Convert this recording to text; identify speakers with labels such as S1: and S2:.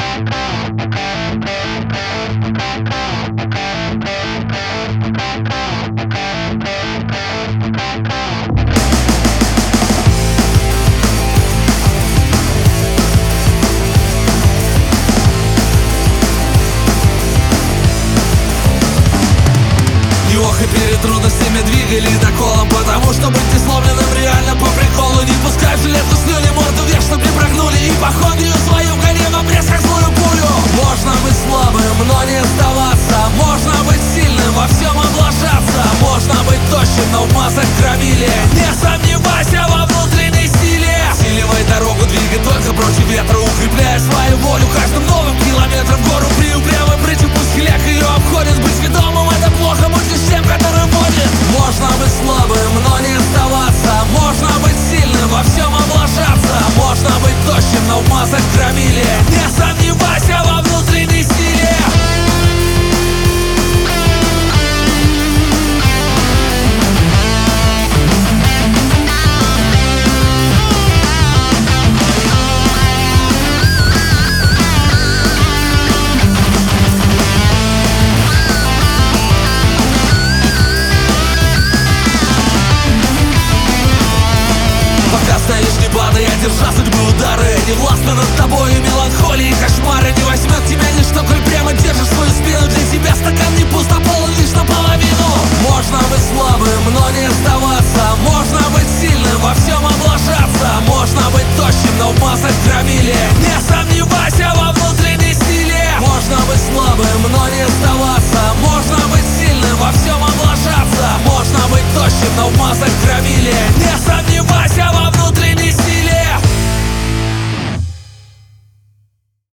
S1: И перед трудностями двигали доколом, потому что быть несломленным реально по приколу. Не пускай в жилетку слюни, морду вверх, чтоб не прогнули. И походную свою в горе в обрез, как злую пулю. Можно быть слабым, но не сдаваться. Можно быть сильным, во всем облажаться. Можно быть тощим, но в массах громили. Не сомневайся во внутренней силе. Усиливай дорогу, двигай только против ветра. Укрепляя свою волю каждым новым километром в гору.